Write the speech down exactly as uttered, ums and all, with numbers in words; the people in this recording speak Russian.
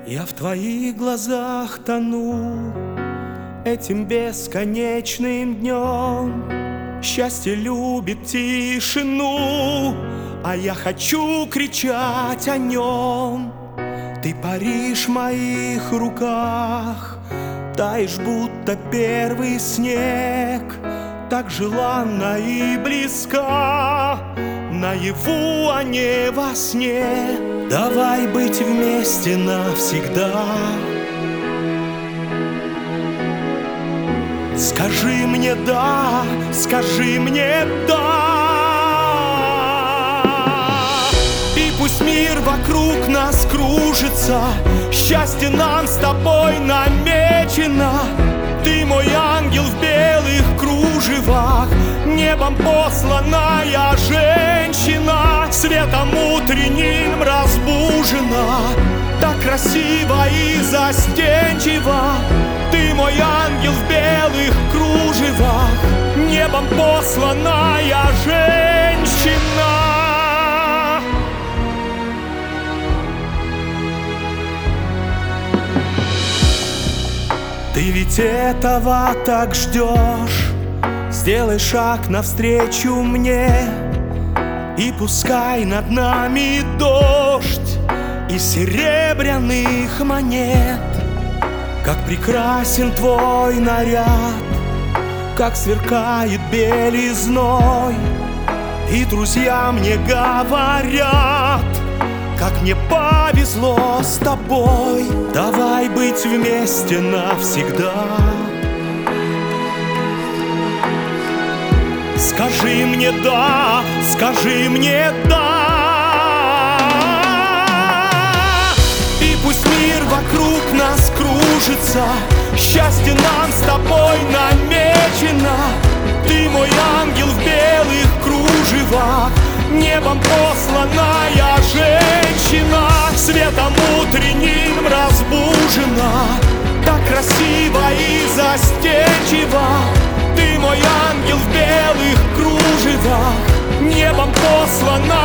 Я в твоих глазах тону этим бесконечным днем. Счастье любит тишину, а я хочу кричать о нем. Ты паришь в моих руках, таешь, будто первый снег, так желанна и близка, наяву, а не во сне. Давай быть вместе навсегда. Скажи мне да, скажи мне да. И пусть мир вокруг нас кружится, счастье нам с тобой намечено. Ты мой ангел в белых кружевах, небом посланная женщина, светом утренним разбужена, так красиво и застенчиво. Ты мой ангел в белых кружевах, небом посланная женщина. Ты ведь этого так ждешь, сделай шаг навстречу мне, и пускай над нами дождь из серебряных монет. Как прекрасен твой наряд, как сверкает белизной, и друзья мне говорят, как мне повезло с тобой. Давай быть вместе навсегда. Скажи мне да, скажи мне да. И пусть мир вокруг нас кружится, счастье нам с тобой намечено. Ты мой ангел в белых кружевах, небом посланная женщина, светом утренним разбужена, так красиво и застенчиво. Ты мой ангел в белых кружевах, небом посланная